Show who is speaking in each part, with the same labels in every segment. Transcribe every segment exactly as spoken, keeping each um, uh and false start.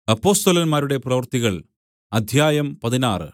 Speaker 1: അപ്പൊസ്തലന്മാരുടെ പ്രവൃത്തികൾ അധ്യായം പതിനാറ്.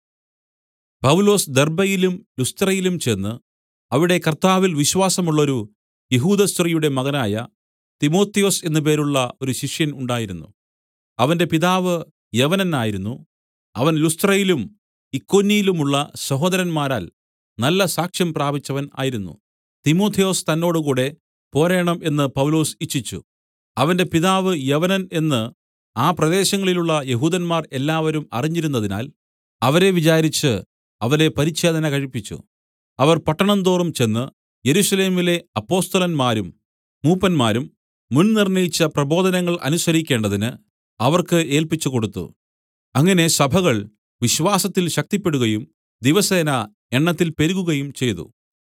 Speaker 1: പൗലൊസ് ദെർബ്ബയിലും ലുസ്ത്രയിലും ചെന്ന് അവിടെ കർത്താവിൽ വിശ്വാസമുള്ളൊരു യഹൂദസ്ത്രീയുടെ മകനായ തിമൊഥെയൊസ് എന്നു പേരുള്ള ഒരു ശിഷ്യൻ ഉണ്ടായിരുന്നു. അവന്റെ പിതാവ് യവനനായിരുന്നു. അവൻ ലുസ്ത്രയിലും ഇക്കോന്യയിലുമുള്ള സഹോദരന്മാരാൽ നല്ല സാക്ഷ്യം പ്രാപിച്ചവൻ ആയിരുന്നു. തിമൊഥെയൊസ് തന്നോടുകൂടെ പോരേണം എന്ന് പൗലൊസ് ഇച്ഛിച്ചു. അവന്റെ പിതാവ് യവനൻ എന്ന് ആ പ്രദേശങ്ങളിലുള്ള യഹൂദന്മാർ എല്ലാവരും അറിഞ്ഞിരുന്നതിനാൽ അവരെ വിചാരിച്ച് അവരെ പരിച്ഛേദന കഴിപ്പിച്ചു. അവർ പട്ടണംതോറും ചെന്ന് യെരൂശലേമിലെ അപ്പൊസ്തലന്മാരും മൂപ്പന്മാരും മുൻനിർണ്ണയിച്ച പ്രബോധനങ്ങൾ അനുസരിക്കേണ്ടതിന് അവർക്ക് ഏല്പിച്ചുകൊടുത്തു. അങ്ങനെ സഭകൾ വിശ്വാസത്തിൽ ശക്തിപ്പെടുകയും ദിവസേന എണ്ണത്തിൽ പെരുകുകയും ചെയ്തു.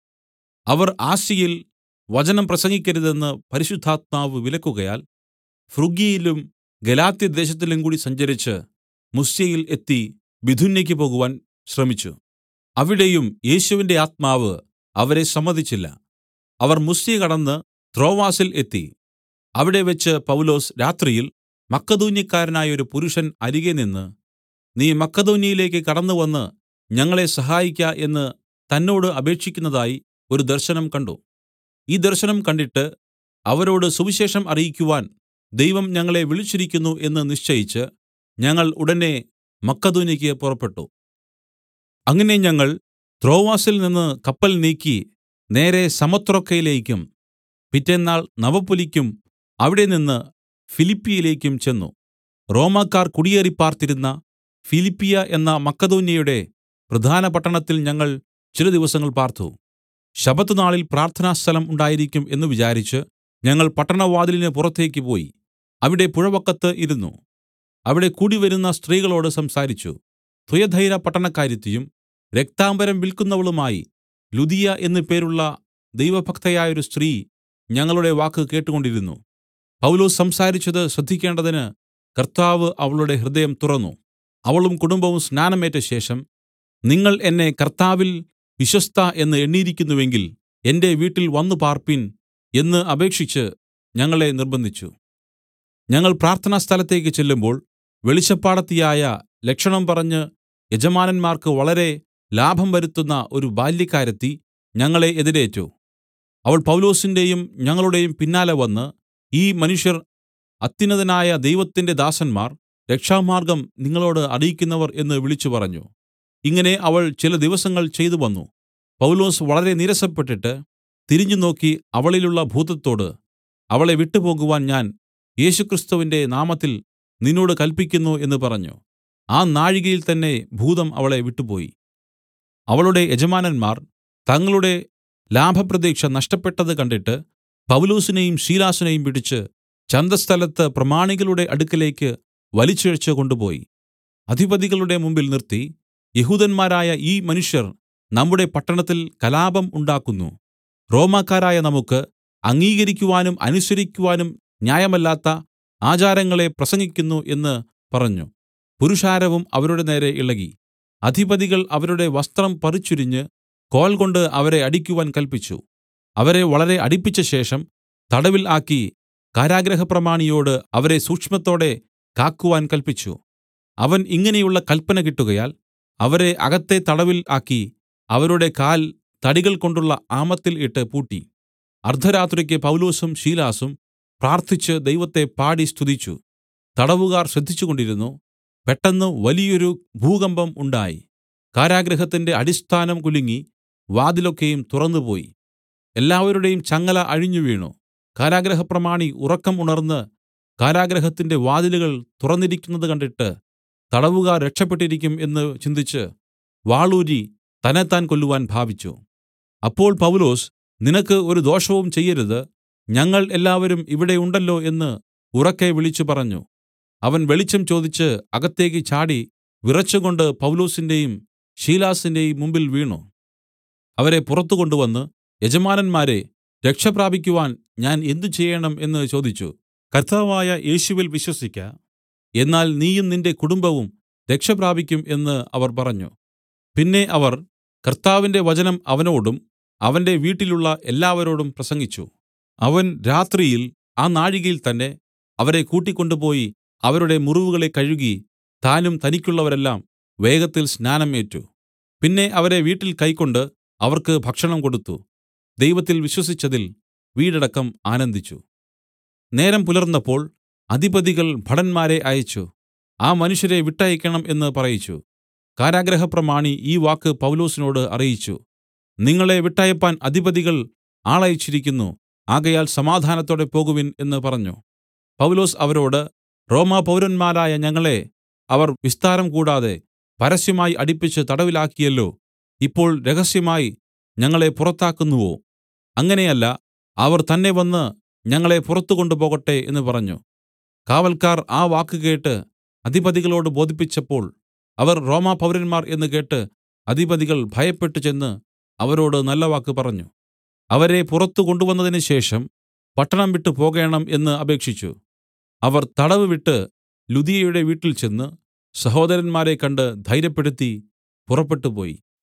Speaker 1: അവർ ആസ്യയിൽ വചനം പ്രസംഗിക്കരുതെന്ന് പരിശുദ്ധാത്മാവ് വിലക്കുകയാൽ ഫ്രുഗ്യയിലും ഗലാത്യദേശത്തിലും കൂടി സഞ്ചരിച്ച് മുസ്യയിൽ എത്തി ബിഥുന്യയ്ക്ക് പോകുവാൻ ശ്രമിച്ചു. അവിടെയും യേശുവിന്റെ ആത്മാവ് അവരെ സമ്മതിച്ചില്ല. അവർ മുസ്യ കടന്ന് ത്രോവാസിൽ എത്തി. അവിടെവെച്ച് പൗലൊസ് രാത്രിയിൽ മക്കെദോന്യക്കാരനായൊരു പുരുഷൻ അരികെ നിന്ന്, നീ മക്കെദോന്യയിലേക്ക് കടന്നുവന്ന് ഞങ്ങളെ സഹായിക്ക എന്ന് തന്നോട് അപേക്ഷിക്കുന്നതായി ഒരു ദർശനം കണ്ട്. ഈ ദർശനം കണ്ടിട്ട് അവരോട് സുവിശേഷം അറിയിക്കുവാൻ ദൈവം ഞങ്ങളെ വിളിച്ചിരിക്കുന്നു എന്ന് നിശ്ചയിച്ച് ഞങ്ങൾ ഉടനെ മക്കെദോന്യയ്ക്ക് പുറപ്പെട്ടു. അങ്ങനെ ഞങ്ങൾ ത്രോവാസിൽ നിന്ന് കപ്പൽ നീക്കി നേരെ സമൊത്രൊക്കയിലേക്കും പിറ്റെന്നാൾ നവപൊലിക്കും അവിടെ നിന്ന് ഫിലിപ്പിയിലേക്കും ചെന്ന് റോമാക്കാർ കുടിയേറിപ്പാർത്തിരുന്ന ഫിലിപ്പിയ എന്ന മക്കെദോന്യയുടെ പ്രധാന പട്ടണത്തിൽ ഞങ്ങൾ ചില ദിവസങ്ങൾ പാർത്തു. ശബ്ബത്ത് നാളിൽ പ്രാർത്ഥനാസ്ഥലം ഉണ്ടായിരിക്കും എന്ന് വിചാരിച്ച് ഞങ്ങൾ പട്ടണവാതിലിന് പുറത്തേക്ക് പോയി അവിടെ പുഴവക്കത്ത് ഇരുന്നു. അവിടെ കൂടിവരുന്ന സ്ത്രീകളോട് സംസാരിച്ചു. തുയഥൈര പട്ടണക്കാരത്തിയും രക്താംബരം വിൽക്കുന്നവളുമായി ലുദിയ എന്നു പേരുള്ള ദൈവഭക്തയായൊരു സ്ത്രീ ഞങ്ങളുടെ വാക്ക് കേട്ടുകൊണ്ടിരുന്നു. പൗലൊസ് സംസാരിച്ചത് ശ്രദ്ധിക്കേണ്ടതിന് കർത്താവ് അവളുടെ ഹൃദയം തുറന്നു. അവളും കുടുംബവും സ്നാനമേറ്റ ശേഷം, നിങ്ങൾ എന്നെ കർത്താവിൽ വിശ്വസ്ത എന്ന് എണ്ണിയിരിക്കുന്നുവെങ്കിൽ എന്റെ വീട്ടിൽ വന്നു പാർപ്പിൻ എന്ന് അപേക്ഷിച്ച് ഞങ്ങളെ നിർബന്ധിച്ചു. ഞങ്ങൾ പ്രാർത്ഥനാസ്ഥലത്തേക്ക് ചെല്ലുമ്പോൾ വെളിച്ചപ്പാടത്തിയായ ലക്ഷണം പറഞ്ഞ് യജമാനന്മാർക്ക് വളരെ ലാഭം വരുത്തുന്ന ഒരു ബാല്യക്കാരത്തി ഞങ്ങളെ എതിരേറ്റു. അവൾ പൗലൊസിന്റെയും ഞങ്ങളുടെയും പിന്നാലെ വന്ന്, ഈ മനുഷ്യർ അത്യുന്നതനായ ദൈവത്തിന്റെ ദാസന്മാർ, രക്ഷാമാർഗ്ഗം നിങ്ങളോട് അറിയിക്കുന്നവർ എന്ന് വിളിച്ചു പറഞ്ഞു. ഇങ്ങനെ അവൾ ചില ദിവസങ്ങൾ ചെയ്തു വന്നു. പൗലൊസ് വളരെ നീരസപ്പെട്ടിട്ട് തിരിഞ്ഞുനോക്കി അവളിലുള്ള ഭൂതത്തോട്, അവളെ വിട്ടുപോകുവാൻ ഞാൻ യേശുക്രിസ്തുവിന്റെ നാമത്തിൽ നിന്നോട് കല്പിക്കുന്നു എന്ന് പറഞ്ഞു. ആ നാഴികയിൽ തന്നെ ഭൂതം അവളെ വിട്ടുപോയി. അവളുടെ യജമാനന്മാർ തങ്ങളുടെ ലാഭപ്രതീക്ഷ നഷ്ടപ്പെട്ടത് കണ്ടിട്ട് പൗലൊസിനെയും ശീലാസിനെയും പിടിച്ച് ചന്തസ്ഥലത്ത് പ്രമാണികളുടെ അടുക്കലേക്ക് വലിച്ചിഴച്ച് കൊണ്ടുപോയി അധിപതികളുടെ മുമ്പിൽ നിർത്തി, യഹൂദന്മാരായ ഈ മനുഷ്യർ നമ്മുടെ പട്ടണത്തിൽ കലാപം ഉണ്ടാക്കുന്നു. റോമാക്കാരായ നമുക്ക് അംഗീകരിക്കുവാനും അനുസരിക്കുവാനും ന്യായമല്ലാത്ത ആചാരങ്ങളെ പ്രസംഗിക്കുന്നു എന്ന് പറഞ്ഞു. പുരുഷാരവും അവരുടെ നേരെ ഇളകി. അധിപതികൾ അവരുടെ വസ്ത്രം പറിച്ചുരിഞ്ഞ് കോൽകൊണ്ട് അവരെ അടിക്കുവാൻ കല്പിച്ചു. അവരെ വളരെ അടിപ്പിച്ച ശേഷം തടവിൽ ആക്കി കാരാഗൃഹപ്രമാണിയോട് അവരെ സൂക്ഷ്മത്തോടെ കാക്കുവാൻ കല്പിച്ചു. അവൻ ഇങ്ങനെയുള്ള കല്പന കിട്ടുകയാൽ അവരെ അകത്തെ തടവിൽ ആക്കി അവരുടെ കാൽ തടികൾ കൊണ്ടുള്ള ആമത്തിൽ ഇട്ട് പൂട്ടി. അർദ്ധരാത്രിക്ക് പൗലൊസും ശീലാസും പ്രാർത്ഥിച്ച് ദൈവത്തെ പാടി സ്തുതിച്ചു. തടവുകാർ ശ്രദ്ധിച്ചുകൊണ്ടിരുന്നു. പെട്ടെന്ന് വലിയൊരു ഭൂകമ്പം ഉണ്ടായി. കാരാഗൃഹത്തിന്റെ അടിസ്ഥാനം കുലുങ്ങി വാതിലൊക്കെയും തുറന്നുപോയി. എല്ലാവരുടെയും ചങ്ങല അഴിഞ്ഞു വീണു. കാരാഗൃഹപ്രമാണി ഉറക്കം ഉണർന്ന് കാരാഗൃഹത്തിന്റെ വാതിലുകൾ തുറന്നിരിക്കുന്നത് കണ്ടിട്ട് തടവുകാർ രക്ഷപ്പെട്ടിരിക്കും എന്ന് ചിന്തിച്ച് വാളൂരി തന്നെത്താൻ കൊല്ലുവാൻ ഭാവിച്ചു. അപ്പോൾ പൗലൊസ്, നിനക്ക് ഒരു ദോഷവും ചെയ്യരുത്, ഞങ്ങൾ എല്ലാവരും ഇവിടെ ഉണ്ടല്ലോ എന്ന് ഉറക്കെ വിളിച്ചു പറഞ്ഞു. അവൻ വെളിച്ചം ചോദിച്ച് അകത്തേക്ക് ചാടി വിറച്ചുകൊണ്ട് പൗലൊസിന്റെയും ശീലാസിന്റെയും മുമ്പിൽ വീണു. അവരെ പുറത്തു കൊണ്ടുവന്ന്, യജമാനന്മാരെ, രക്ഷ പ്രാപിക്കുവാൻ ഞാൻ എന്ത് ചെയ്യേണം എന്ന് ചോദിച്ചു. കർത്താവായ യേശുവിൽ വിശ്വസിക്ക, എന്നാൽ നീയും നിന്റെ കുടുംബവും രക്ഷ പ്രാപിക്കും എന്ന് അവർ പറഞ്ഞു. പിന്നെ അവർ കർത്താവിന്റെ വചനം അവനോടും അവന്റെ വീട്ടിലുള്ള എല്ലാവരോടും പ്രസംഗിച്ചു. അവൻ രാത്രിയിൽ ആ നാഴികയിൽ തന്നെ അവരെ കൂട്ടിക്കൊണ്ടുപോയി അവരുടെ മുറിവുകളെ കഴുകി താനും തനിക്കുള്ളവരെല്ലാം വേഗത്തിൽ സ്നാനം ഏറ്റു. പിന്നെ അവരെ വീട്ടിൽ കൈക്കൊണ്ട് അവർക്ക് ഭക്ഷണം കൊടുത്തു. ദൈവത്തിൽ വിശ്വസിച്ചതിൽ വീടടക്കം ആനന്ദിച്ചു. നേരം പുലർന്നപ്പോൾ അധിപതികൾ ഭടന്മാരെ അയച്ചു ആ മനുഷ്യരെ വിട്ടയയ്ക്കണം എന്ന് പറയിച്ചു. കാരാഗൃഹപ്രമാണി ഈ വാക്ക് പൗലൊസിനോട് അറിയിച്ചു. നിങ്ങളെ വിട്ടയപ്പാൻ അധിപതികൾ ആളയച്ചിരിക്കുന്നു. ആകയാൽ സമാധാനത്തോടെ പോകുവിൻ എന്ന് പറഞ്ഞു. പൗലൊസ് അവരോട്, റോമാപൗരന്മാരായ ഞങ്ങളെ അവർ വിസ്താരം കൂടാതെ പരസ്യമായി അടിപ്പിച്ച് തടവിലാക്കിയല്ലോ. ഇപ്പോൾ രഹസ്യമായി ഞങ്ങളെ പുറത്താക്കുന്നുവോ? അങ്ങനെയല്ല, അവർ തന്നെ വന്ന് ഞങ്ങളെ പുറത്തു കൊണ്ടുപോകട്ടെ എന്ന് പറഞ്ഞു. കാവൽക്കാർ ആ വാക്ക് കേട്ട് അധിപതികളോട് ബോധിപ്പിച്ചപ്പോൾ അവർ റോമാപൗരന്മാർ എന്ന് കേട്ട് അധിപതികൾ ഭയപ്പെട്ടു ചെന്ന് അവരോട് നല്ല വാക്ക് പറഞ്ഞു. അവരെ പുറത്തു കൊണ്ടുവന്നതിന് ശേഷം പട്ടണം വിട്ടു പോകേണം എന്ന് അപേക്ഷിച്ചു. അവർ തടവ് വിട്ട് ലുദിയയുടെ വീട്ടിൽ ചെന്ന് സഹോദരന്മാരെ കണ്ട് ധൈര്യപ്പെടുത്തി പുറപ്പെട്ടുപോയി.